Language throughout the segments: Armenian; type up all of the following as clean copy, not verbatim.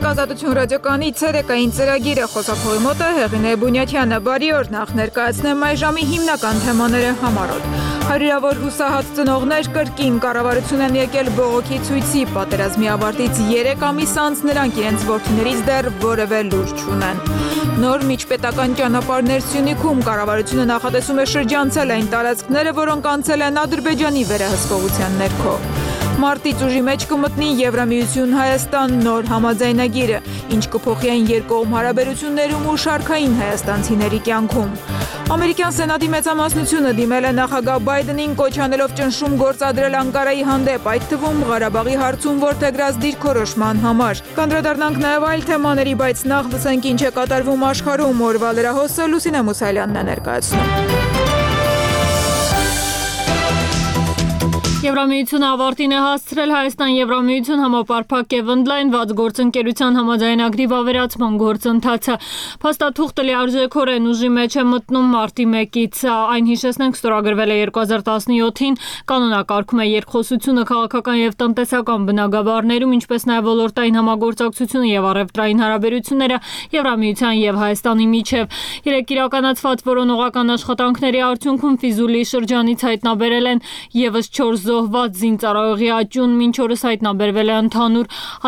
Ազատություն ռադիոկայանի ցերեկային ծրագիրը խոսափողի մոտ է Հեղինե Բունյաթյանը։ Բարի օր, նախ ներկայացնեմ այս ժամի հիմնական թեմաները համարոտ։ Հարյուրավոր հուսահատ ծնողներ կրկին կառավարություն են եկել բողոքի ցույցի, պատերազմի ավարտից 3 ամիս անց նրանք իրենց որդիներից դեռ որևէ լուր չունեն։ Նոր միջպետական ճանապարհներ Սյունիքում կառավարությունը նախատեսում է շրջանցել այն տարածքները, որոնք անցել են Ադրբեջանի վերահսկողության ներքո։ Մարտից ուժի մեջ կմտնի Եվրամիություն Հայաստան նոր համաձայնագիրը, ինչ կփոխի այն երկկողմ հարաբերություններում ու շարքային հայաստանցիների կյանքում։ Ամերիկյան Սենատի մեծամասնությունը դիմել է նախագահ Բայդենին կոչ անելով ճնշում գործադրել Անկարայի հանդեպ, այդ թվում Ղարաբաղի հարցում որդեգրած դիրքորոշման համար։ Կանդրադառնանք նաև այլ թեմաների, բայց նախ լսենք ինչ է կատարվում աշխարհում։ Օրվա լրահոսը Լուսինե Մուսալյանն է ներկայացնում։ Եվրամիությունը ավարտին է հասցրել Հայաստան-Եվրամիություն համապարփակ եւ ընդլայնված գործընկերության համաձայնագրի վավերացման գործընթացը։ Փաստաթուղթը լիարժեքորեն ուժի մեջ է մտնում մարտի 1-ից։ Այն հիշեցնենք ստորագրվել է 2017-ին, կանոնակարգում է երկխոսությունը քաղաքական եւ տնտեսական բնագավառներում, ինչպես նաեւ ոլորտային համագործակցությունը եւ առևտրային հարաբերությունները Եվրամիության եւ Հայաստանի միջեւ։ Երեք իրականացված որոնողական աշխատանքների արդյունքում Ֆիզուլի շրջանից հայտնաբերել են եւս 4 զոհված զինծառայողի աճուն, մինչ օրս հայտնաբերվել է ընդհանուր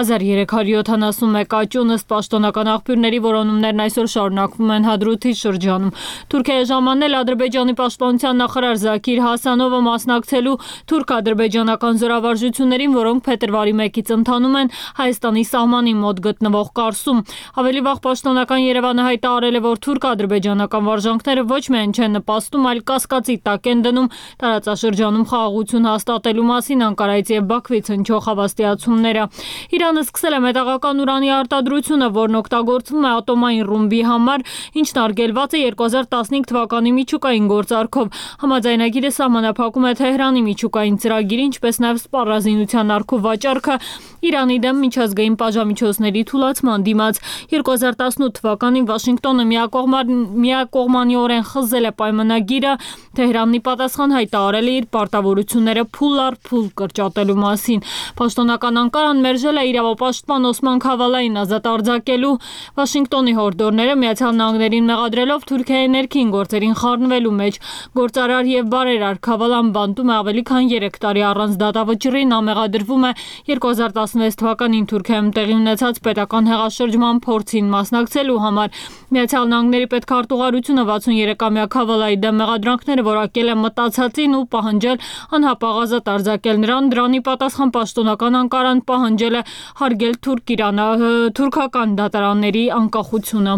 1371 աճուն, ըստ պաշտոնական աղբյուրների որոնումներն այսօր շարունակվում են Հադրութի շրջանում։ Թուրքիայի ժամանել Ադրբեջանի պաշտպանության նախարար Զաքիր Հասանովը մասնակցելու թուրք-ադրբեջանական զորավարժություններին, որոնք փետրվարի 1-ից ընթանում են Հայաստանի սահմանի մոտ գտնվող Կարսում։ Ավելի վաղ պաշտոնական Երևանը հայտարարել է, որ թուրք-ադրբեջանական վարժանքները ոչ միայն չեն նպաստում, այլ կասկածի տակ են դնում տարածաշրջանում խաղաղություն հաստատելու մասին Անկարայից եւ Բաքվից հնչող հավաստիացումները։ Իրանը սկսել է մետաղական ուրանի արտադրությունը, որն օգտագործվում է ատոմային ռումբի համար, ինչն արգելված է 2015 թվականի միջուկային գործարքով։ Համաձայնագիրը սահմանափակում է Թեհրանի միջուկային ծրագիրը, ինչպես նաեւ սպառազինության արքու վաճառքը Իրանի դեմ միջազգային բաժամիջոցների թուլացման դիմաց։ 2018 թվականին Վաշինգտոնը միակողմանիորեն խզել է պայմանագիրը, Թեհրանն ի պատասխան հայտարարել է իր պարտավորությունները փուլ առ փուլ կրճատելու մասին։ Պաշտոնական Անկարան մերժել է իրավապաշտպան Օսման Քավալային ազատ արձակելու Վաշինգտոնի հորդորները, Միացյալ Նահանգներին մեղադրելով Թուրքիայի ներքին գործերին խառնվելու մեջ։ Գործարար եւ բարերար Քավալան բանտում է ավելի քան 3 տարի առանց դատավճռի, նա մեղադրվում է 2016 թվականին Թուրքիայում տեղի ունեցած պետական հեղաշրջման փորձին մասնակցելու համար։ Միացյալ Նահանգների պետքարտուղարությունը 63-ամյա Քավալայի դեմ մեղադրանքները որակել է մտածածին ու պահանջել անհապաղ ազատ արձակել նրան։ Դրանի պատասխան պաշտոնական Անկարան պահանջել է հարգել թուրքական դատարանների անկախությունը։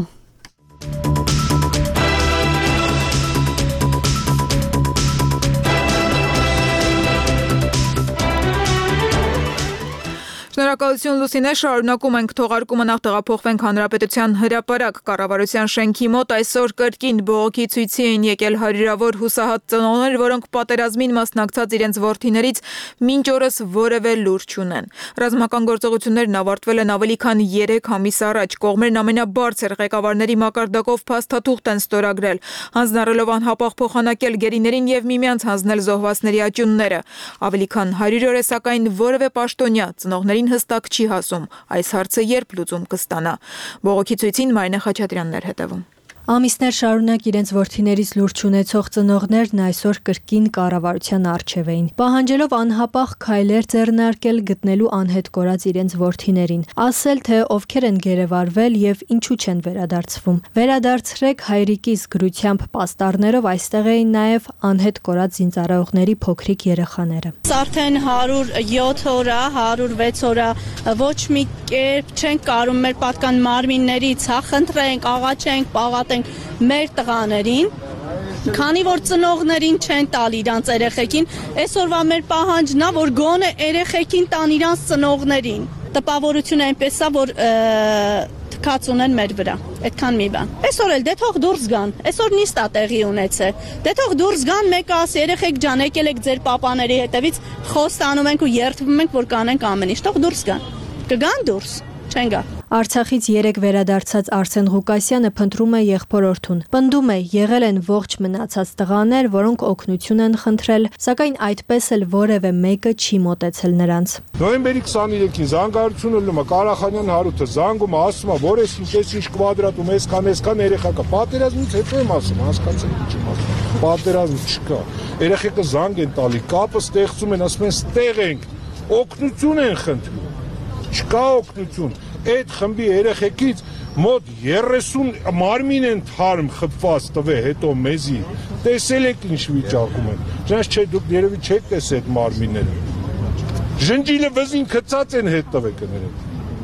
Շնորհակալություն Լուսինե, շարունակում ենք թողարկումը, նախ տեղափոխվենք Հանրապետության հրապարակ կառավարության շենքի մոտ այսօր կրկին բողոքի ցույցի են եկել հարյուրավոր հուսահատ ծնողներ, որոնք պատերազմին մասնակցած իրենց որդիներից մինչ օրս որևէ լուր չունեն։ Ռազմական գործողություններն ավարտվել են ավելի քան 3 ամիս առաջ, կողմերն ամենաբարձր ղեկավարների մակարդակով փաստաթուղթ են ստորագրել, հանձնարարելով անհապաղ փոխանակել գերիներին եւ միմյանց հանձնել զոհվածների աճյունները։ Ավելի քան 100 օր է, սակայն որևէ պաշտոնյա ծնողներին հստակ չի հասում այս հարցը երբ լուծում կստանա։ Բողոքի ցույցին Մարինե Խաչատրյանն էր հետևում։ Ամիսներ շարունակ իրենց որդիներից լուր չունեցող ծնողներն այսօր կրկին կառավարության առջև էին, պահանջելով անհապաղ քայլեր ձեռնարկել գտնելու անհետ կորած իրենց որդիներին, ասել թե ովքեր են գերեվարվել եւ ինչու չեն վերադարձվում։ Վերադարձրեք հայրիկիս գրությամբ պաստառներով այստեղ էին նաեւ անհետ կորած զինծառայողների փոքրիկ երեխաները։ Արդեն 107 օր, 106 օր ոչ մի կերպ չենք կարում մեր պատկան մարմիններից, խնդրենք, աղաչենք, պաղատենք մեր տղաներին, քանի որ ծնողներին չեն տալ իրանց երեխեքին, այսօրվա մեր պահանջն է, որ գոնե երեխեքին տան իրանց ծնողներին։ Տպավորությունը այնպես է, որ թքած ունեն մեր վրա, այդքան մի բան։ Այսօր էլ դե թող դուրս գան, այսօր նիստ է տեղի ունեցել, դե թող դուրս գան, մեկը ասի երեխեք ջան, եկել եք ձեր պապաների հետևից, խոստանում ենք ու երդվում ենք, որ կանենք ամեն ինչ, թող դուրս գան, կգան դուրս, չեն գա։ Արցախից 3 վերադարձած Արսեն Ղուկասյանը փնտրում է եղբորորդուն։ Պնդում է, եղել են ողջ մնացած տղաներ, որոնք օգնություն են խնդրել, սակայն այդպես էլ որևէ մեկը չի մոտեցել նրանց։ Նոյեմբերի 23-ին զանգահարությունը լումը Ղարախանյան Հարութը զանգում ասում է, որ այս ինչ կվադրատում, այսքան երեխա կա։ Պատերազմից հետո եմ ասում, հասկացեք ինչ եմ ասում։ Պատերազմ չկա։ Երեխեքը զանգ են տալի, կապը ստեղծում են, ասում են ստեղ ենք, օգնություն են խնդրում։ Չկա օգնություն։ Այդ խմբի երեխեքից մոտ 30 մարմին են թարմ խփված տվել հետո մեզի։ Տեսել եք ինչ վիճակում են։ Ճանաչ չէ, դուք երևի չեք տեսել այդ մարմինները։ Ժնջիլը վզին գծած են հետ տվեք նրան։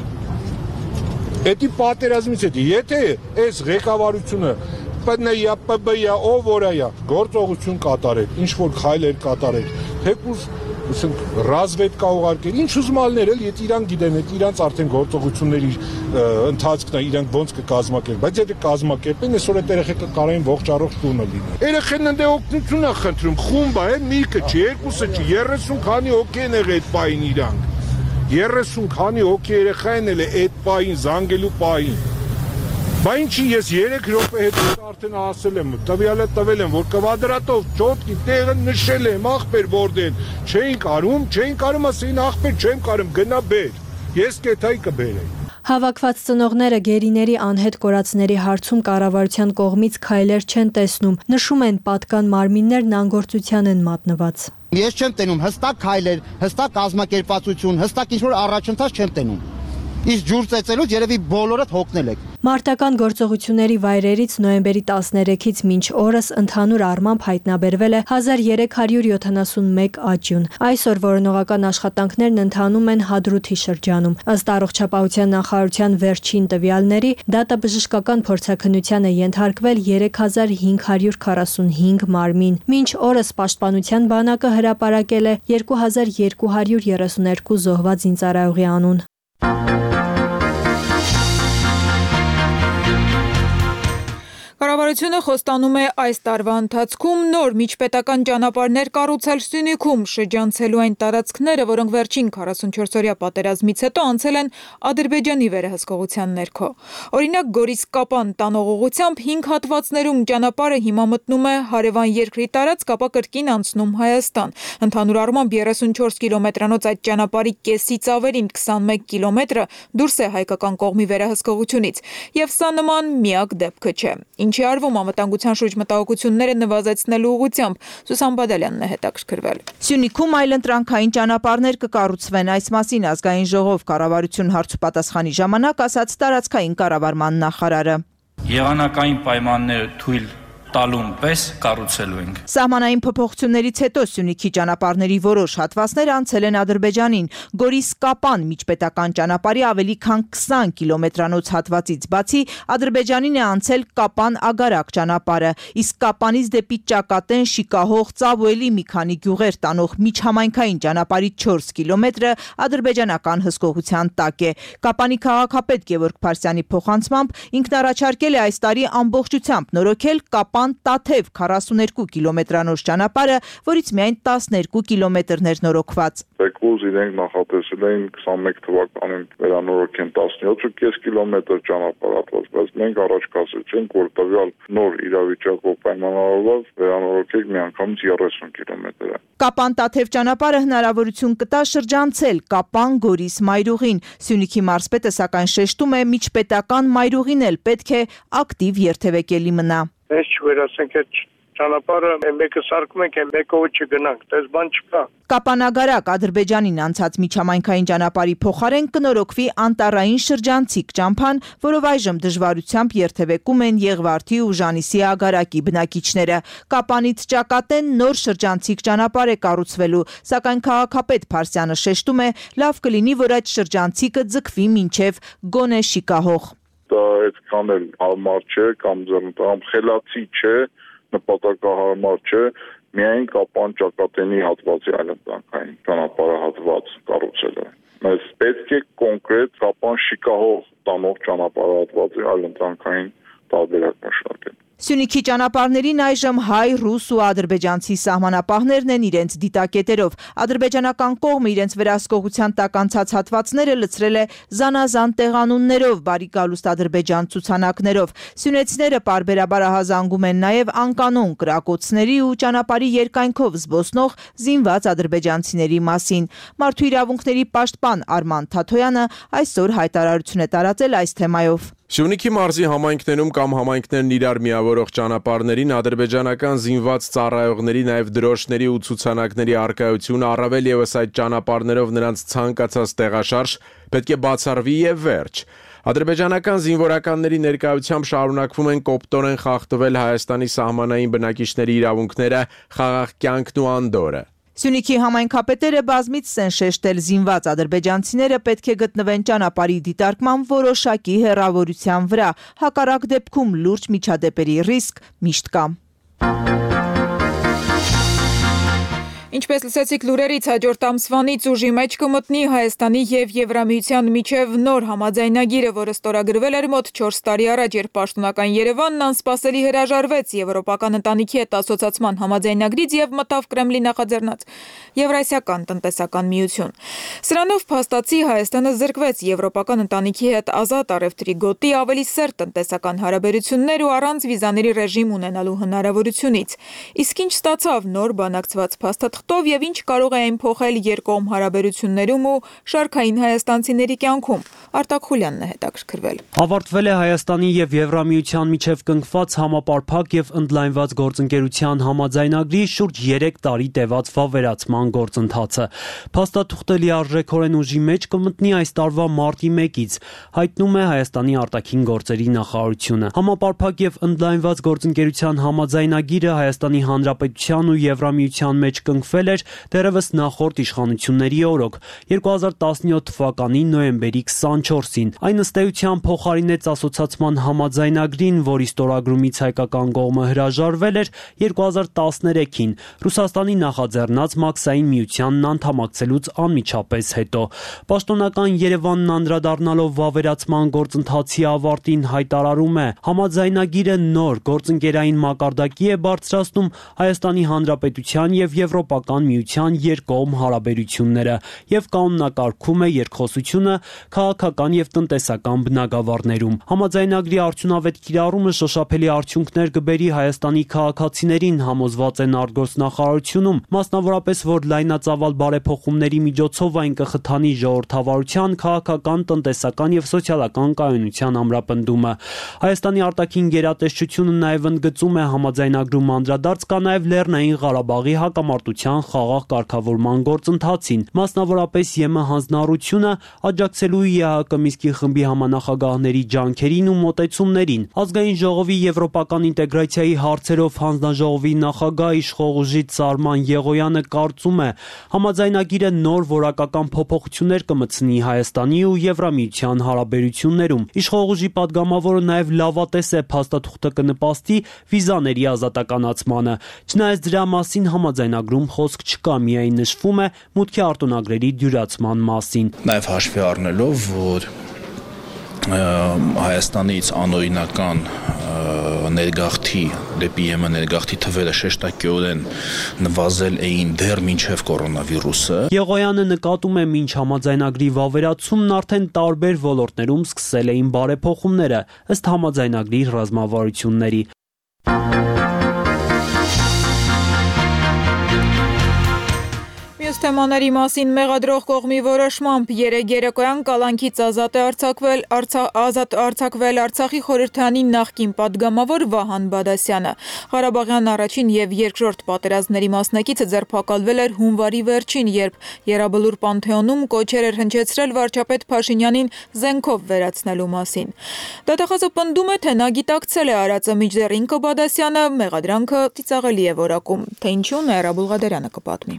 Էդի պատերազմից հետո եթե այս ղեկավարությունը ՊՆ-յա, ՊԲ-յա, ով որայա գործողություն կատարեք, ինչ որ քայլեր կատարեք, թեկուզ ասենք ռազմետկա ուղարկել, ինչ ուզմալներ էլ, եթե իրանք գիտեն, այդ իրանք արդեն գործողությունների ընթացքն է, իրանք ոնց կկազմակերպեն, բայց եթե կազմակերպեն, այսօր այդ երեխեքը կարային ողջ առողջ տունը լինեն։ Երեխեն ընդ օգնություն է խնդրում, խումբ է, մեկը չի, երկուսը չի, 30 քանի հոգի են եղել այդ պահին իրանք։ 30 քանի հոգի երեխա են ել այդ պահին, զանգելու պահին։ Բա ինչի ես 3 րոպե հետո արդեն ասել եմ, տվյալը տվել եմ, որ կվադրատով ճոտքի տեղը նշել եմ, ախպեր որդեն, չէին կարում, ասեին ախպեր չեմ կարում, գնա բեր, ես կեթայի կբերեի։ Հավաքված ծնողները գերիների անհետ կորածների հարցում կառավարության կողմից քայլեր չեն տեսնում, նշում են պատկան մարմիններն անգործության են մատնված։ Ես չեմ տենում հստակ քայլեր, հստակ կազմակերպվածություն, հստակ ինչ-որ առաջընթաց չեմ տենում։ Իսկ ջուր ծեծելուց երևի բոլորդ հոգնել եք։ Մարտական գործողությունների վայրերից նոյեմբերի 13-ից մինչ օրս ընդհանուր առմամբ հայտնաբերվել է 1371 աճյուն։ Այսօր որոնողական աշխատանքներն ընթանում են Հադրութի շրջանում։ Ըստ առողջապահության նախարարության վերջին տվյալների, դատաբժշկական փորձաքննության է ենթարկվել 3545 մարմին։ Մինչ օրս Պաշտպանության բանակը հրապարակել է 2232 զոհված զինծառայողի անուն։ Կառավարությունը խոստանում է այս տարվա ընթացքում նոր միջպետական ճանապարհներ կառուցել Սյունիքում, շրջանցելու այն տարածքները, որոնք վերջին 44-օրյա պատերազմից հետո անցել են Ադրբեջանի վերահսկողության ներքո։ Օրինակ Գորիս-Կապան տանող ուղղությամբ 5 հատվածներում ճանապարհը հիմա մտնում է հարևան երկրի տարածք, ապա կրկին անցնում Հայաստան։ Ընդհանուր առմամբ 34 կիլոմետրանոց այդ ճանապարհի կեսից ավելին 21 կիլոմետրը դուրս է հայկական կողմի վերահսկողությունից, եւ սա նման միակ դեպքը չէ։ Ինչի արվում անվտանգության շուրջ մտահոգությունները նվազեցնելու ուղղությամբ Սուսան Բադալյանն է հետաքրքրվել։ Սյունիքում այլընտրանքային ճանապարհներ կկառուցվեն, այս մասին ազգային ժողով կառավարություն հարցուպատասխանի ժամանակ ասաց տարածքային կառավարման նախարարը։ Եղանակային պայմանները թույլ տալուն պես կառուցելու ենք։ Սահմանային փոփոխություններից հետո Սյունիքի ճանապարհների որոշ հատվածներ անցել են Ադրբեջանին։ Գորիս-Կապան միջպետական ճանապարհի ավելի քան 20 կիլոմետրանոց հատվածից բացի Ադրբեջանին է անցել Կապան-Ագարակ ճանապարհը, իսկ Կապանից դեպի Ճակատեն, Շիկահող, Ծավ ու էլի մի քանի գյուղեր տանող միջհամայնքային ճանապարհի 4 կիլոմետրը ադրբեջանական հսկողության տակ է։ Կապանի քաղաքապետ Գևորգ Փարսյանի փոխանցմամբ ինքն առաջարկել է այս տարի ամբողջությամբ նորոգել Կապան-Տաթև 42 կիլոմետրանոց ճանապարհը, որից միայն 12 կիլոմետրներ նորոգված։ Տեկուզ իրենք նախատեսել էին 21 թվականին վերանորոգեն 17.5 կիլոմետր ճանապարհ, բայց մենք առաջ կասեցինք, որ տվյալ նոր իրավիճակով պայմանավորված վերանորոգենք միանգամից 30 կիլոմետր։ Կապան-Տաթև ճանապարհը հնարավորություն կտա շրջանցել Կապան-Գորիս-Մայրուղին։ Սյունիքի մարզպետը սակայն շեշտում է, միջպետական Մայրուղին էլ պետք է ակտիվ երթևեկելի մնա։ Ես չվերացենք այդ ճանապարհը, մեկը սարկում ենք, մեկը չգնանք, դες բան չկա։ Կապան-Ագարակ Ադրբեջանին անցած միջհամայնքային ճանապարհի փոխարեն կնորոգվի անտառային շրջանցիկ ճամփան, որով այժմ դժվարությամբ երթևեկում են Եղվարդի ու Ժանիսի Ագարակի բնակիչները։ Կապանից Ճակատեն նոր շրջանցիկ ճանապարհ է կառուցվելու, սակայն քաղաքապետ Փարսյանը շեշտում է, լավ կլինի, որ այդ շրջանցիկը ձգվի մինչև գոնե Շիկահող։ Դա այդքան էլ հարմար չէ կամ խելացի չէ, նպատակահարմար չէ, միայն Կապան-Ճակատենի հատվածի այլընտրանքային ճանապարհահատված կառուցելը։ Մեզ պետք է կոնկրետ Կապան-Շիկահող տանող ճանապարհահատվածի այլընտրանքային տարբերակ մշակել։ Սյունիքի ճանապարհներին այժմ հայ, ռուս ու ադրբեջանցի սահմանապահներն են իրենց դիտակետերով։ Ադրբեջանական կողմը իրենց վերահսկողության տակ անցած հատվածները լցրել է զանազան տեղանուններով, բարի գալուստ Ադրբեջան ցուցանակներով։ Սյունեցիները պարբերաբար ահազանգում են նաև անկանոն կրակոցների ու ճանապարհի երկայնքով զբոսնող զինված ադրբեջանցիների մասին։ Մարդու իրավունքների պաշտպան Արման Թաթոյանը այսօր հայտարարություն է տարածել այս թեմայով։ Սյունիքի մարզի համայնքներում կամ համայնքներն իրար միավորող ճանապարհներին ադրբեջանական զինված ծառայողների, նաև դրոշների ու ցուցանակների առկայությունը առավել ևս այդ ճանապարհներով նրանց ցանկացած տեղաշարժ պետք է բացառվի եւ վերջ։ Ադրբեջանական զինվորականների ներկայությամբ շարունակվում են կոպտորեն խախտվել Հայաստանի սահմանային բնակիչների իրավունքները, խաղաղ կյանքն ու անդորրը։ Սյունիքի համայնքապետերը բազմիցս են շեշտել զինված ադրբեջանցիները պետք է գտնվեն ճանապարհի դիտարկման որոշակի հեռավորության վրա, հակառակ դեպքում լուրջ միջադեպերի ռիսկ միշտ կա։ Ինչպես լսեցիք լուրերից, հաջորդ ամսվանից ուժի մեջ կմտնի Հայաստանի եւ Եվրամիության միջև նոր համաձայնագիրը, որը ստորագրվել էր մոտ 4 տարի առաջ, երբ պաշտոնական Երևանն անսպասելի հրաժարվեց Եվրոպական ընտանիքի հետ ասոցացման համաձայնագրից եւ մտավ Կրեմլի նախաձեռնած Եվրասիական տնտեսական միություն։ Սրանով փաստացի Հայաստանը զրկվեց Եվրոպական ընտանիքի հետ ազատ առևտրի գոտի, ավելի սերտ տնտեսական հարաբերություններ ու առանց վիզաների ռեժիմ ունենալու հնարավորությունից։ Իսկ ինչ ստացավ նոր բանակցված փաստաթղթով եւ ինչ կարող է այն փոխել երկկողմ հարաբերություններում ու շարքային հայաստանցիների կյանքում։ Արտակ Խուլյանն է հետաքրքրվել։ Ավարտվել է Հայաստանի եւ Եվրամիության միջև կնքված համապարփակ եւ ընդլայնված գործընկերության համաձայնագրի շուրջ 3 տարի տևած վավերացման գործընթացը։ Փաստաթուղթը լիարժեքորեն ուժի մեջ կմտնի այս տարվա մարտի 1-ից, հայտնում է Հայաստանի արտաքին գործերի նախարարությունը։ Համապարփակ եւ ընդլայնված գործընկերության համաձայնագիրը Հայաստանի Հանրապետության ու Եվրամիության մեջ կնքվել էր դեռևս նախորդ իշխանությունների օրոք 2017 թվականի նոյեմբերի 24-ին։ Այն ըստ էության փոխարինեց ասոցացման համաձայնագրին, որի ստորագրումից հայկական կողմը հրաժարվել էր 2013-ին Ռուսաստանի նախաձեռնած Մաքսային միությանն անդամակցելուց անմիջապես հետո։ Պաշտոնական Երևանն անդրադառնալով վավերացման գործընթացի ավարտին հայտարարում է. համաձայնագիրը նոր գործընկերային մակարդակի է բարձրացնում Հայաստանի Հանրապետության եւ Եվրոպական միության երկկողմ հարաբերությունները եւ կանոնակարգում է երկխոսությունը քաղաքական եւ տնտեսական բնագավառներում։ Համաձայնագրի արդյունավետ կիրառումը շոշափելի արդյունքներ կբերի Հայաստանի քաղաքացիներին, համոզված են արտգործնախարարությունում, մասնավորապես որ լայնածավալ բարեփոխումների միջոցով այն կխթանի ժողովրդավարության, քաղաքական, տնտեսական եւ սոցիալական կայունության ամրապնդումը։ Հայաստանի արտաքին գերատեսչությունը նաեւ ընդգծում է համաձայնագրում անդրադարձ կա նաեւ Լեռնային Ղարաբաղի հակամարտության խաղաղ կարգավորման գործընթացին, մասնավորապես ԵՄ հանձնառությունը աջակցելու ԵԱՀԿ Մինսկի խմբի համանախագահների ջանքերին ու մոտեցումներին։ Ազգային ժողովի եվրոպական ինտեգրացիայի հարցերով հանձնաժողովի նախագահ իշխող ուժի Սարման Եղոյանը կարծում է, համաձայնագիրը նոր որակական փոփոխություններ կմտցնի Հայաստանի ու Եվրամիության հարաբերություններում։ Իշխող ուժի падգամավորը նաև լավատես է փաստաթուղթը կնպաստի վիզաների ազատականացմանը։ Չնայած դրա մասին համաձայնագրում խոսք չկա, միայն նշվում է մուտքի արտոնագրերի դյուրացման մասին։ Նաև հաշվի առնելով, որ Հայաստանից անօրինական ներգաղթի դեպի ԵՄ ներգաղթի թվերը շեշտակիորեն նվազել էին դեռ մինչև կորոնավիրուսը։ Եղոյանը նկատում է մինչ համաձայնագրի վավերացումն արդեն տարբեր ոլորտներում սկսել էին բարեփոխումները, ըստ համաձայնագրի ռազմավարությունների։ Մյուս թեմաների մասին մեղադրող կողմի որոշմամբ երեկոյան կալանքից ազատ է արձակվել Արցախի խորհրդարանի նախկին падգամավոր Վահան Բադասյանը։ Ղարաբաղյան առաջին եւ երկրորդ պատերազմների մասնակիցը ձերբակալվել էր հունվարի վերջին, երբ Եռաբլուր Պանթեոնում կոչեր էր հնչեցրել վարչապետ Փաշինյանին զենքով վերացնելու մասին։ Դատախազը պնդում է, թե նա գիտակցել է արածը, մինչդեռ ինքը Բադասյանը մեղադրանքը ծիծաղելի է որակում։ Թե ինչու, Եռաբուլ Ղադարյանը կպատմի։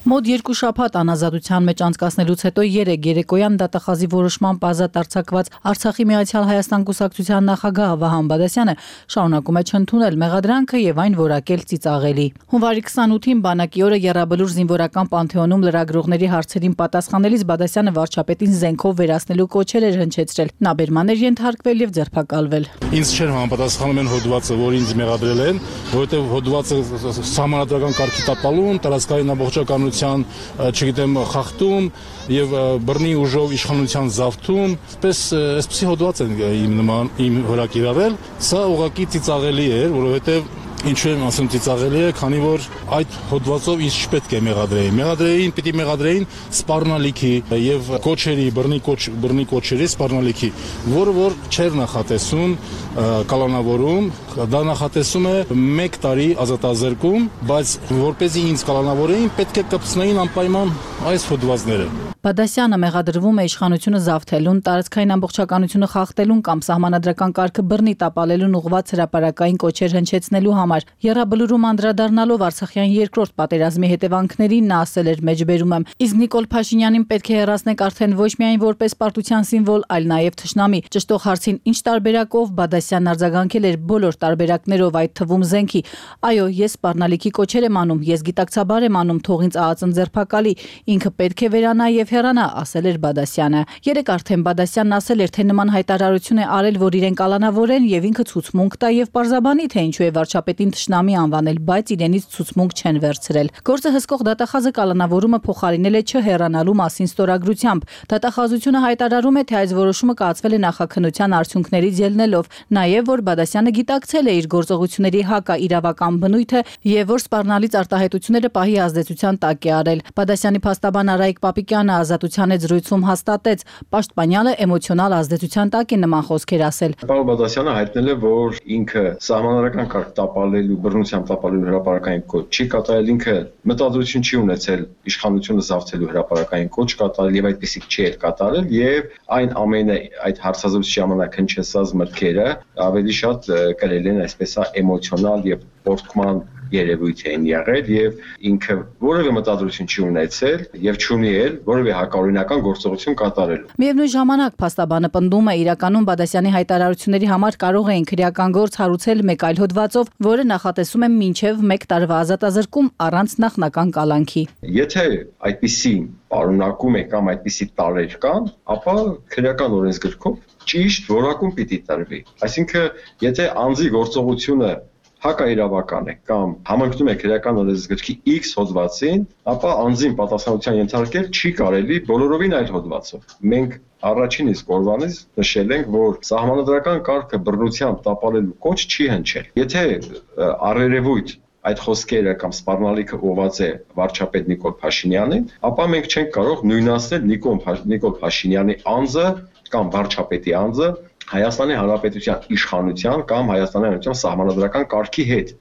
Մոտ 2 շաբաթ անազատության մեջ անցկացնելուց հետո 3 երեկոյան դատախազի որոշմամբ ազատ արձակված Արցախի Միացյալ Հայաստան կուսակցության նախագահ Վահան Բադասյանը շարունակում է չընդունել մեղադրանքը եւ այն որակել ծիծաղելի։ Հունվարի 28-ին բանակի օրը Եռաբլուր զինվորական պանթեոնում լրագրողների հարցերին պատասխանելիս Բադասյանը վարչապետին զենքով վերացնելու կոչեր էր հնչեցրել։ Նա բերման էր ենթարկվել եւ ձերբակալվել։ Ինձ չէր համապատասխանում են հոդվածը, որ ինձ մեղադրել են, որովհետեւ հոդվածը համանդրական կարգի տապալում, տարածքային ամբողջականության, չգիտեմ, խախտում եւ բռնի ուժով իշխանության զավթում, այսպեսի հոդված են իմ վրա կիրառել, սա ուղղակի ծիծաղելի էր, որովհետեւ Ինչու եմ ասում ծիծաղելի է, քանի որ այդ հոդվածով ինձ չպետք է մեղադրեին, պիտի մեղադրեին սպառնալիքի եւ կոչերի, բռնի կոչերի սպառնալիքի, որը որ չէր նախատեսում կալանավորում, դա նախատեսում է 1 տարի ազատազրկում, բայց որպեսզի ինձ կալանավորեին, պետք է կպցնեին անպայման այս հոդվածները։ Բադասյանը մեղադրվում է իշխանությունը զավթելուն, տարածքային ամբողջականությունը խախտելուն կամ սահմանադրական կարգը բռնի տապալելուն ուղղված հրապարակային կոչեր հնչեցնելու համար։ Եռաբլուրում անդրադառնալով Արցախյան երկրորդ պատերազմի հետևանքներին նա ասել էր մեջբերում եմ. իսկ Նիկոլ Փաշինյանին պետք է հեռացնենք արդեն ոչ միայն որպես պարտության սիմվոլ, այլ նաև թշնամի։ Ճշտող հարցին ինչ տարբերակով Բադասյանն արձագանքել էր բոլոր տարբերակներով, այդ թվում զենքի։ Այո, ես սպառնալիքի կոչեր եմ անում, ես գիտակցաբար եմ անում, թող ինձ ԱԱԾ-ն ձերբակալի, ինքը պետք է վերանա եւ հեռանա, ասել էր Բադասյանը։ Երեկ արդեն Բադասյանն ասել էր, թե նման հայտարարություն է արել, որ իրեն կալանավորեն եւ ինքը ցուցմունք տա եւ պարզաբանի, թե ինչու է վարչապետին թշնամի անվանել, բայց իրենից ցուցմունք չեն վերցրել։ Գործը հսկող դատախազը կալանավորումը փոխարինել է չհեռանալու մասին ստորագրությամբ։ Դատախազությունը հայտարարում է, թե այս որոշումը կայացվել է նախաքննության արդյունքներից ելնելով, նաեւ որ Բադասյանը գիտակցել է իր գործողությունների հակաիրավական բնույթը եւ որ սպառնալից արտահայտությունները պահի ազդեցության տակ է արել։ Բադասյանի փաստաբան Արայիկ Պապիկյանը ազատության հետ զրույցում հաստատեց, պաշտպանյալը էմոցիոնալ ազդեցության տակ է նման խոսքեր ասել։ Պարոն Բադասյանը հայտնել է, որ ինքը սահմանադրական կարգ տապալելու, բռնությամբ տապալելու հրապարակային կոչ չի կատարել, ինքը մտադրություն չի ունեցել իշխանությունը զավթելու հրապարակային կոչ կատարել եւ այդպեսի չի էլ կատարել եւ այն ամենը այդ հարցազրույցի ժամանակ հնչեցած մտքերը ավելի շատ կրել են այսպես էմոցիոնալ եւ պորտկման երևույթ էին եղել եւ ինքը որևէ մտադրություն չի ունեցել եւ չունի էլ որևէ հակաօրինական գործողություն կատարելու։ Միևնույն ժամանակ փաստաբանը պնդում է իրականում Բադասյանի հայտարարությունների համար կարող էին քրեական գործ հարուցել մեկ այլ հոդվածով, որը նախատեսում է մինչեւ 1 տարվա ազատազրկում առանց նախնական կալանքի։ Եթե այդպիսի պարունակում է կամ այդպիսի տարեր կան, ապա քրեական օրենսգրքով ճիշտ որակում պիտի տրվի։ Այսինքն, եթե անձի գործողությունը հակաիրավական է կամ համընկնում է քրեական օրենսգրքի X հոդվածին, ապա անձին պատասխանատվության ենթարկել չի կարելի բոլորովին այլ հոդվածով։ Մենք առաջին իսկ օրվանից նշել ենք, որ սահմանադրական կարգը բռնությամբ տապալելու կոչ չի հնչել։ Եթե առերևույթ այդ խոսքերը կամ սպառնալիքը ուղղված է վարչապետ Նիկոլ Փաշինյանին, ապա մենք չենք կարող նույնացնել Նիկոլ Փաշինյանի անձը կամ վարչապետի անձը Հայաստանի Հանրապետության իշխանության կամ Հայաստանի Հանրապետության սահմանադրական կարգի հետ։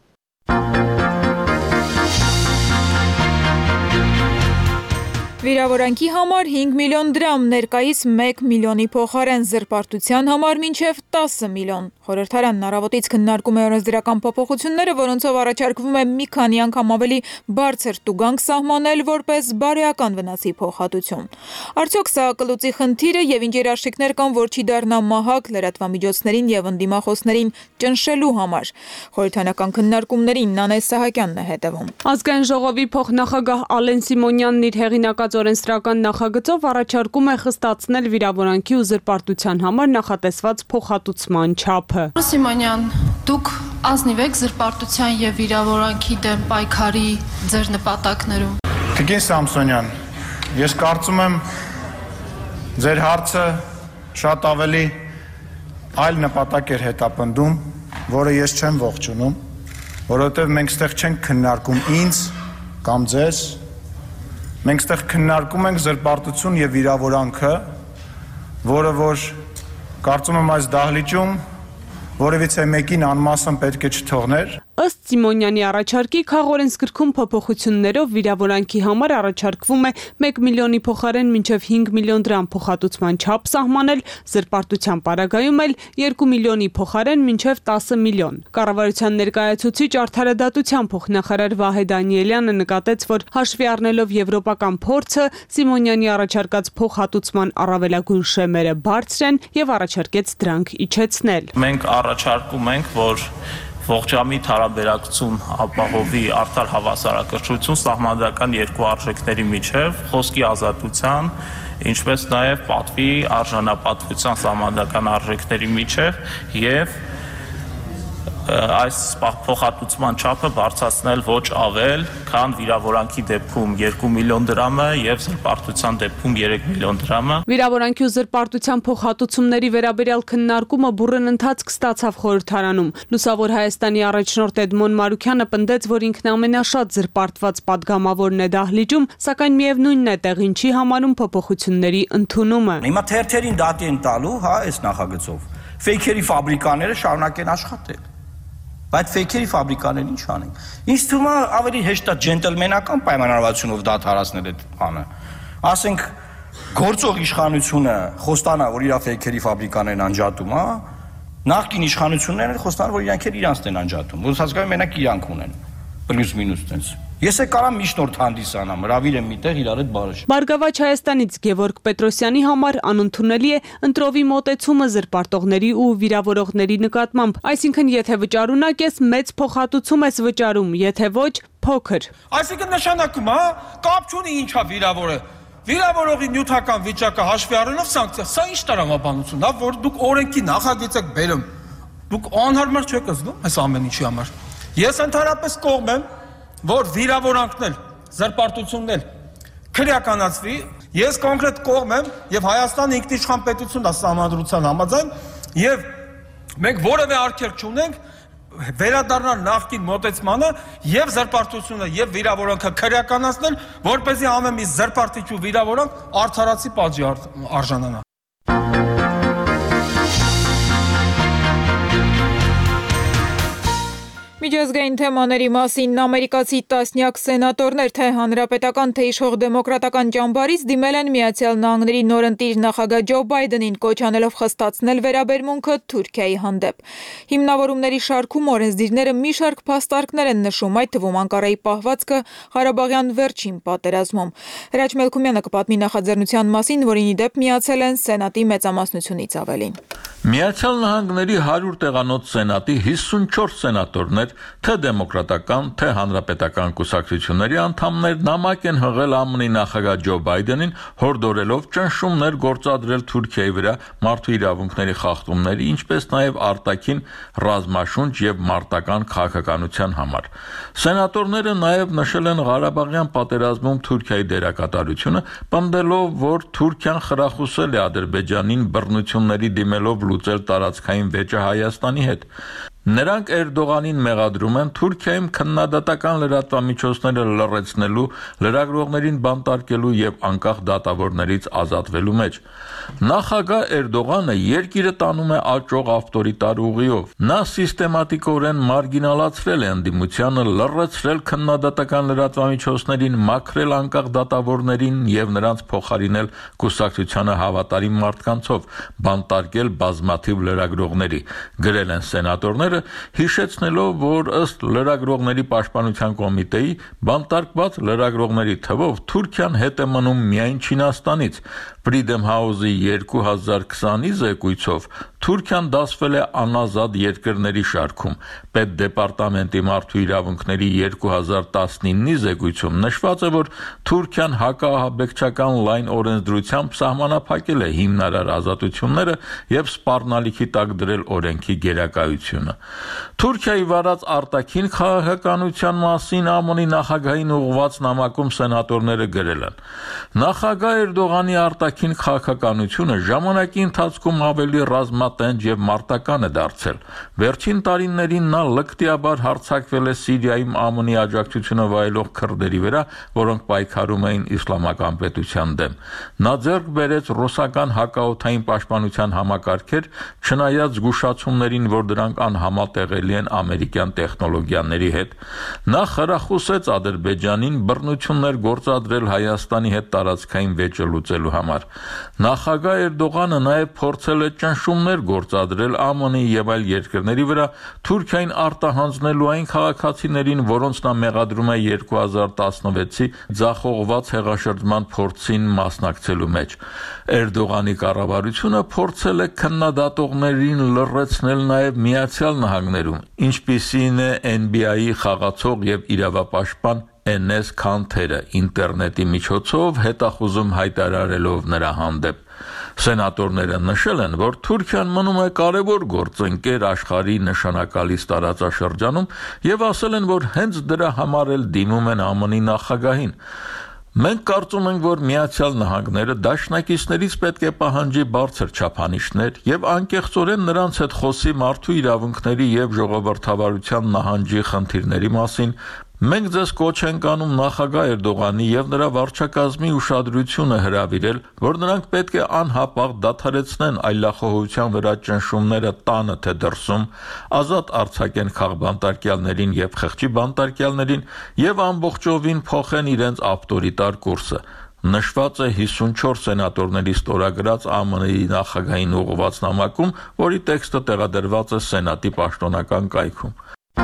Վիրավորանքի համար 5 միլիոն դրամ, ներկայիս 1 միլիոնի փոխարեն, զրպարտության համար մինչև 10 միլիոն։ Խորհրդարանն առավոտից քննարկում է օրենսդրական փոփոխությունները, որոնցով առաջարկվում է մի քանի անգամ ավելի բարձր տուգանք սահմանել որպես բարոյական վնասի փոխհատուցում։ Արդյոք սա կլուծի խնդիրը եւ ինչ երաշխիքներ կան, որ չի դառնա մահակ լրատվամիջոցներին եւ ընդդիմախոսներին ճնշելու համար։ Խորհրդարանական քննարկումներին Նանե Սահակյանն է հետևում։ Ազգային ժողովի փոխնախագահ Ալեն Սիմոնյանն իր հեղինակած օրենսդրական նախագծով առաջարկում է խստացնել վիրավորանքի ու զրպարտության համար նախատեսված փոխհատուցման չափը։ Սիմոնյան, դուք ազնիվ եք զրպարտության եւ վիրավորանքի դեմ պայքարի ձեր նպատակներում։ Տիկին Սամսոնյան, ես կարծում եմ ձեր հարցը շատ ավելի այլ նպատակ էր հետապնդում, որը ես չեմ ողջունում, որովհետեւ մենք ստեղ չենք քննարկում ինձ կամ ձեզ, մենք ստեղ քննարկում ենք զրպարտություն եւ վիրավորանքը, որը որ կարծում եմ այս դահլիճում որևիցե մեկին անմասն պետք է չթողներ։ Ըստ Սիմոնյանի առաջարկի քաղաքորենսգրքում փոփոխություններով վիրավորանքի համար առաջարկվում է 1 միլիոնի փոխարեն մինչև 5 միլիոն դրամ փոխհատուցման չափ սահմանել, զրպարտության պարագայում էլ 2 միլիոնի փոխարեն մինչև 10 միլիոն։ Կառավարության ներկայացուցիչ արդարադատության փոխնախարար Վահե Դանիելյանը նկատեց, որ հաշվի առնելով եվրոպական փորձը, Սիմոնյանի առաջարկած փոխհատուցման առավելագույն շեմերը բարձր են եւ առաջարկեց դրանք իջեցնել։ Մենք առաջարկում ենք, որ ողջամիտ հարաբերակցություն ապահովի արդար հավասարակշռություն սահմանադրական երկու արժեքների միջև, խոսքի ազատության, ինչպես նաև պատվի արժանապատվության սահմանադրական արժեքների միջև եւ այս փոխհատուցման չափը բարձրացնել ոչ ավել, քան վիրավորանքի դեպքում 2 միլիոն դրամը եւ զրպարտության դեպքում 3 միլիոն դրամը։ Վիրավորանքի ու զրպարտության փոխհատուցումների վերաբերյալ քննարկումը բուռն ընթացք ստացավ խորհրդարանում։ Լուսավոր Հայաստանի առաջնորդ Էդմոն Մարուքյանը պնդեց, որ ինքն ամենաշատ զրպարտված падգամավորն է դահլիճում, սակայն միևնույնն է տեղին չի համարում փոփոխությունների ընդունումը։ Հիմա թերթերին դատի են տալու, այս նախագծով։ Ֆեյքերի ֆաբրիկաները շարունակեն աշխատել։ Բայց ֆեյքերի ֆաբրիկաներն ինչ անեն։ Ինձ թվում է ավելի հեշտ է ջենտլմենական պայմանավորվածությունով դադարեցնել այդ բանը։ Ասենք գործող իշխանությունը խոստանա, որ իր ֆեյքերի ֆաբրիկաներն անջատում, հա։ Նախկին իշխանություններն խոստանում, որ իրանք իրանց են անջատում։ Ոնց հասկանում մենակ իրանք ունեն։ Պլյուս մինուս տենց։ Ես է կարամ միջնորդ հանդիսանամ, հրավիր եմ միտեղ իրար հետ բարեշ։ Բարգավաճ Հայաստանից Գևորգ Պետրոսյանի համար անընդունելի է ընտրովի մոտեցումը զրպարտողների ու վիրավորողների նկատմամբ, այսինքն եթե վճարունակ ես, մեծ փոխհատուցում ես վճարում, եթե ոչ, փոքր։ Այսինքն նշանակում է, կապ չունի ինչա վիրավորը։ Վիրավորողի նյութական վիճակը հաշվի առնելով սանկցիա, սա ինչ տրամաբանությունն է, որ դուք օրենքի նախագիծ եք բերում։ Դուք անհարմար չեք զգում այս ամեն ինչի համար։ Ես ընդհանրապես կողմ եմ, որ վիրավորանքներ, զրպարտություններ քրեականացվի, ես կոնկրետ կողմ եմ եւ Հայաստանը ինքնիշխան պետությունն է սահմանադրության համաձայն եւ մենք որևէ արգելք չունենք վերադառնալ նախկին մոտեցմանը եւ զրպարտությունը եւ վիրավորանքը քրեականացնել, որպեսզի ամեն մի զրպարտիչ ու վիրավորանք արդարացի պատժի արժանանա։ Միջազգային թեմաների մասին ամերիկացի տասնյակ սենատորներ թե հանրապետական, թե իշխող դեմոկրատական ճամբարից դիմել են Միացյալ Նահանգների նորընտիր նախագահ Ջո Բայդենին, կոչ անելով խստացնել վերաբերմունքը Թուրքիայի հանդեպ։ Հիմնավորումների շարքում օրենսդիրները մի շարք փաստարկներ են նշում, այդ թվում Անկարայի պահվածքը Ղարաբաղյան վերջին պատերազմում։ Հրաչ Մելքումյանը կպատմի նախաձեռնության մասին, որին ի դեպ միացել են Սենատի մեծամասնությունից ավելին։ Միացյալ Նահանգների 100 տեղանոց Սենատի 54 սենատորներ թե դեմոկրատական, թե հանրապետական կուսակցությունների անդամներ նամակ են հղել ԱՄՆ-ի նախագահ Ջո Բայդենին, հորդորելով ճնշումներ գործադրել Թուրքիայի վրա մարդու իրավունքների խախտումների, ինչպես նաև արտաքին ռազմաշունչ եւ մարտական քաղաքականության համար։ Սենատորները նաև նշել են Ղարաբաղյան պատերազմում Թուրքիայի դերակատարությունը, պնդելով, որ Թուրքիան խրախուսել է Ադրբեջանին բռնությունների դիմելով լուծել տարածքային վեճը Հայաստանի հետ։ Նրանք Էրդողանին մեղադրում են Թուրքիայում քննադատական լրատվամիջոցները լռեցնելու, լրագրողներին բանտարկելու եւ անկախ դատավորներից ազատվելու մեջ։ Նախագահ Էրդողանը երկիրը տանում է աճող ավտորիտար ուղիով։ Նա սիստեմատիկորեն մարգինալացրել է ընդդիմությանը, լռեցրել քննադատական լրատվամիջոցներին, մաքրել անկախ դատավորներին եւ նրանց փոխարինել կուսակցությանը հավատարիմ մարդկանցով, բանտարկել բազմաթիվ լրագրողների, գրել են սենատորները, հիշեցնելով, որ ըստ լրագրողների պաշտպանության կոմիտեի բանտարկված լրագրողների թվով Թուրքիան հետ է մնում միայն Չինաստանից։ Freedom House-ի 2020-ի զեկույցով Թուրքիան դասվել է անազատ երկրների շարքում։ Պետդեպարտամենտի մարդու իրավունքների 2019-ի զեկույցում նշված է, որ Թուրքիան հակաահաբեկչական լայն օրենսդրությամբ սահմանափակել է հիմնարար ազատությունները եւ սպառնալիքի տակ դրել օրենքի գերակայությունը։ Թուրքիայի վարած արտաքին քաղաքականության մասին ԱՄՆ-ի նախագահին ուղղված նամակում սենատորները գրել են. Նախագահ Էրդողանի արտաքին քաղաքականությունը ժամանակի ընթացքում ավելի ռազմատիվ անտենջ եւ մարտական է դարձել։ Վերջին տարիներին նա լկտիաբար հարձակվել է Սիրիայում ԱՄՆ-ի աջակցությունը վայելող քրդերի վրա, որոնք պայքարում էին իսլամական պետության դեմ։ Նա ձեռք բերեց ռուսական հակաօդային պաշտպանության համակարգեր, չնայած զգուշացումներին, որ դրանք անհամատեղելի են ամերիկյան տեխնոլոգիաների հետ։ Նա խրախուսեց Ադրբեջանին բռնություններ գործադրել Հայաստանի հետ տարածքային վեճը լուծելու համար։ Նախագահ Էրդողանը նաև փորձել է ճնշումներ գործադրել ԱՄՆ-ի եւ այլ երկրների վրա Թուրքիային արտահանձնելու այն քաղաքացիներին, որոնց նա մեղադրում է 2016-ի ձախողված հեղաշրջման փորձին մասնակցելու մեջ։ Էրդողանի կառավարությունը փորձել է քննադատողներին լռեցնել նաև Միացյալ Նահանգներում, ինչպիսին է NBA-ի խաղացող եւ իրավապաշտպան Էնես Քանթերը ինտերնետի միջոցով հետախուզում հայտարարելով նրա հանդեպ։ Սենատորները նշել են, որ Թուրքիան մնում է կարևոր գործընկեր աշխարհի նշանակալից տարածաշրջանում եւ ասել են, որ հենց դրա համար էլ դիմում են ԱՄՆ-ի նախագահին։ Մենք կարծում ենք, որ Միացյալ Նահանգները դաշնակիցներից պետք է պահանջի բարձր չափանիշներ եւ անկեղծորեն նրանց հետ խոսի մարդու իրավունքների եւ ժողովրդավարության նահանջի խնդիրների մասին։ Մենք ձեզ կոչ ենք անում նախագահ Էրդողանի եւ նրա վարչակազմի ուշադրությունը հրավիրել, որ նրանք պետք է անհապաղ դադարեցնեն այլախոհության վրա ճնշումները տանը թե դրսում, ազատ արձակեն քաղբանտարկյալներին եւ խղճի բանտարկյալներին եւ ամբողջովին փոխեն իրենց ավտորիտար կուրսը։ Նշված է 54 սենատորների ստորագրած ԱՄՆ-ի նախագահային ուղղված նամակում, որի տեքստը տեղադրված է Սենատի պաշտոնական կայքում։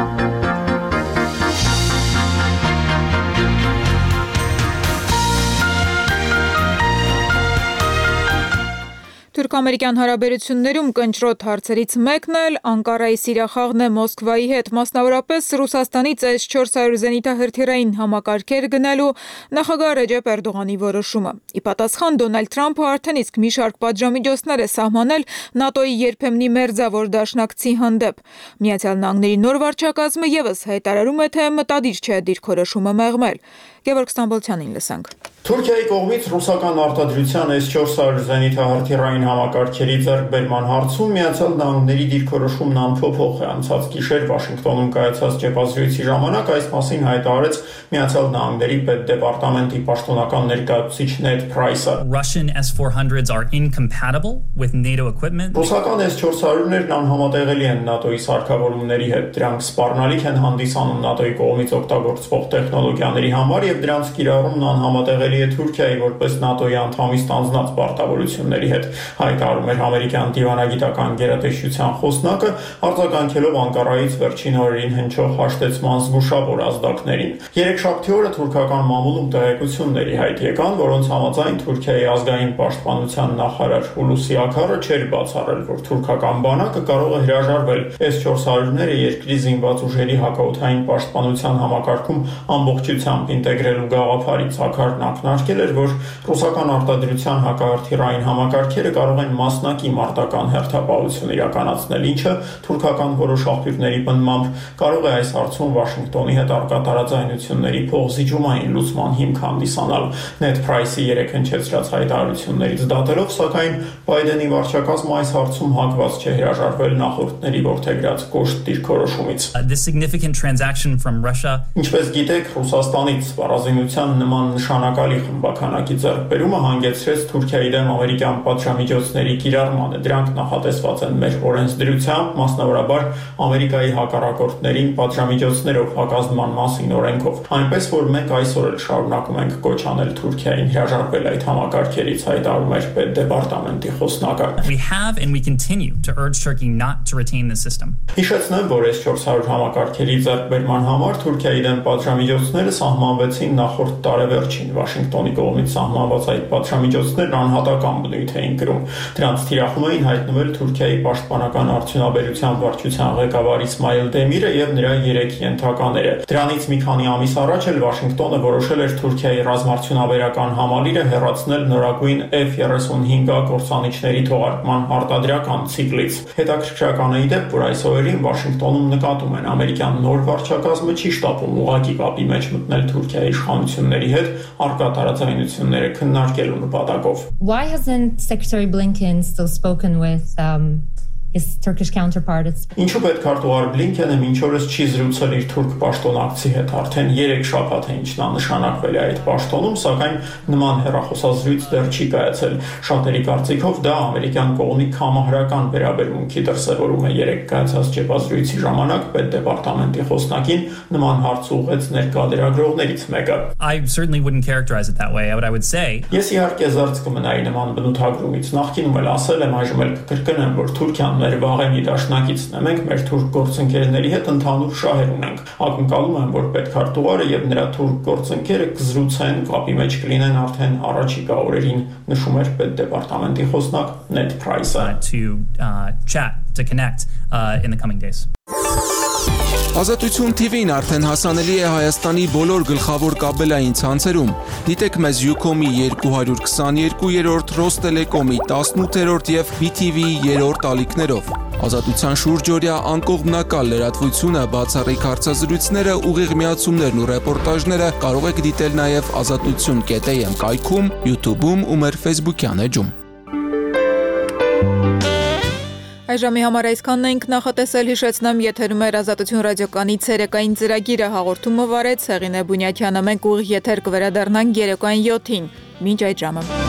Թուրք-ամերիկյան հարաբերություններում կնճռոտ հարցերից մեկն էլ Անկարայի սիրախաղն է Մոսկվայի հետ, մասնավորապես Ռուսաստանից S-400 զենիթահրթիռային համակարգեր գնելու նախագահ Ռեջեփ Էրդողանի որոշումը։ Ի պատասխան Դոնալդ Թրամփը արդեն իսկ մի շարք պատժամիջոցներ է սահմանել ՆԱՏՕ-ի երբեմնի մերձավոր դաշնակցի հանդեպ։ Միացյալ Նահանգների նոր վարչակազմը եւս հայտարարում է, թե մտադիր չէ դիրքորոշումը մեղմել։ Գևորգ Ստամբոլցյանին լսենք։ Թուրքիայի կողմից ռուսական արտադրության S-400 զենիթահրթիռային համակարգերի ձեռքբերման հարցում Միացյալ Նահանգների դիրքորոշումն անփոփոխ է։ Անցած գիշեր Վաշինգտոնում կայացած ճեպազրույցի ժամանակ այս մասին հայտարարեց Միացյալ Նահանգների պետդեպարտամենտի պաշտոնական ներկայացուցիչ Նեդ Փրայսը։ Russian S-400s are incompatible with NATO equipment. Ռուսական S-400-ներն անհամատեղելի են ՆԱՏՕ-ի սարքավորումների հետ։ Դրանք սպառնալիք են հանդիսանում ՆԱՏՕ-ի կողմից օգտագործվող տեխնոլոգիաների համար եւ դրանց կիրառումն անհամատեղելի է Թուրքիայի որպես ՆԱՏՕ-ի անդամի ստանձնած պարտավորությունների հետ, հայտարարում էր ամերիկյան դիվանագիտական գերատեսչության խոսնակը, արձագանքելով Անկարայից վերջին օրերին հնչող հաշտեցման զգուշավոր ազդակներին։ Երեքշաբթի օրը թուրքական մամուլում տեղեկությունների հայտ եկան, որոնց համաձայն Թուրքիայի ազգային պաշտպանության նախարար Հուլուսի Աքարը չէր բացառել, որ թուրքական բանակը կարող է հրաժարվել S-400-ները երկրի զինված ուժերի հակաօդային պաշտպանության համակարգում ամբողջությամբ ինտեգրելու գաղափարից Աքարն ակնարկել էր, որ ռուսական արտադրության հակահրթիռային համակարգերը կարող են մասնակի մարտական հերթապահություն իրականացնել, ինչը թուրքական որոշ աղբյուրների պնդմամբ կարող է այս հարցում Վաշինգտոնի հետ առկա տարաձայնությունների փոխզիջումային լուծման հիմք հանդիսանալ։ Նեդ Փրայսի երեկ հնչեցրած հայտարարություններից դատելով, սակայն Բայդենի վարչակազմը այս հարցում հակված չէ հրաժարվել նախորդների որդեգրած կոշտ դիրքորոշումից։ Ինչպես գիտեք, Ռուսաստանից սպառազինության նման նշանակալի խմբականակի ձեռքբերումը հանգեցրեց Թուրքիայի դեմ ամերիկյան պատժամիջոցների կիրառմանը։ Դրանք նախատեսված են մեր օրենսդրությամբ, մասնավորաբար Ամերիկայի հակառակորդներին պատժամիջոցներով հակազդման մասին օրենքով։ Այնպես որ մենք այսօր էլ շարունակում ենք կոչ անել Թուրքիային հրաժարվել այդ համակարգերից, հայտարարում էր պետդեպարտամենտի խոսնակը։ Հիշեցնեմ, որ S-400 համակարգերի ձեռքբերման համար Թուրքիայի դեմ պատժամիջոցները սահմանվեցին նախորդ տարեվերջին։ Վաշինգտոնի կողմից սահմանված այդ պատժամիջոցներն անհատական բնույթ էին կրում։ Դրանց թիրախում էին հայտնվել Թուրքիայի պաշտպանական արդյունաբերության վարչության ղեկավար Իսմայիլ Դեմիրը եւ նրա 3 ենթակաները։ Դրանից մի քանի ամիս առաջ էլ Վաշինգտոնը որոշել էր Թուրքիայի ռազմարդյունաբերական համալիրը հեռացնել նորագույն F-35A կործանիչների թողարկման արտադրական ցիկլից։ Հետաքրքրական է դեպք, որ այս օրերին Վաշինգտոնում նկատում են ամերիկյան նոր վարչակազմը չի շտապում ուղղակի կապի մեջ մտնել Թուրքիայի իշխանությունների հետ առկա տարաձայնությունները քննարկելու նպատակով։ Why hasn't Secretary Blinken still spoken with his Turkish counterpart. Ինչու պետքարտուղար Բլինքենը մինչ օրս չի զրուցել իր թուրք պաշտոնակցի հետ, արդեն 3 շաբաթ է ինչ նա նշանակվել է այդ պաշտոնում, սակայն նման հեռախոսազրույց դեռ չի կայացել։ Շատերի կարծիքով դա ամերիկյան կողմի կամահարական վերաբերմունքի դրսևորում է 3 կայացած ճեպազրույցի ժամանակ պետդեպարտամենտի խոսնակին նման հարց ուղղեց ներկա լրագրողներից մեկը։ I certainly wouldn't characterize it that way. What I would say Ես իհարկե զարծ կմնայի նման բնութագրումից, նախկինում էլ ասել եմ, այժմ էլ կկրկնեմ, որ Թուրքիան մեր վաղեմի դաշնակիցն է, մենք մեր թուրք գործընկերների հետ ընդհանուր շահեր ունենք։ Ակնկալում եմ, որ պետքարտուղարը եւ նրա թուրք գործընկերը կզրուցեն, կապի մեջ կլինեն արդեն առաջիկա օրերին, նշում էր պետդեպարտամենտի խոսնակ Ned Price-ը։ To connect in the coming days. Ազատություն TV-ն արդեն հասանելի է Հայաստանի բոլոր գլխավոր կաբելային ցանցերում։ Դիտեք մեզ Ucom-ի 222-րդ, Ռոստելեկոմի 18-րդ եւ BTV-ի 3-րդ ալիքներով։ Ազատության շուրջօրյա անկողմնակալ լրատվությունը, բացառիկ հարցազրույցները, ուղիղ միացումներն ու ռեպորտաժները կարող եք դիտել նաեւ azatutun.am կայքում, YouTube-ում ու մեր Facebook-յան էջում։ Այժմի համար այսքանն ենք նախատեսել, հիշեցնեմ, եթերում էր Ազատություն ռադիոկանի ցերեկային ծրագիրը, հաղորդումը վարեց Հեղինե Բունյաթյանը, մենք ուղիղ եթեր կվերադառնանք երեկոյան 7-ին, մինչ այդ ժամը։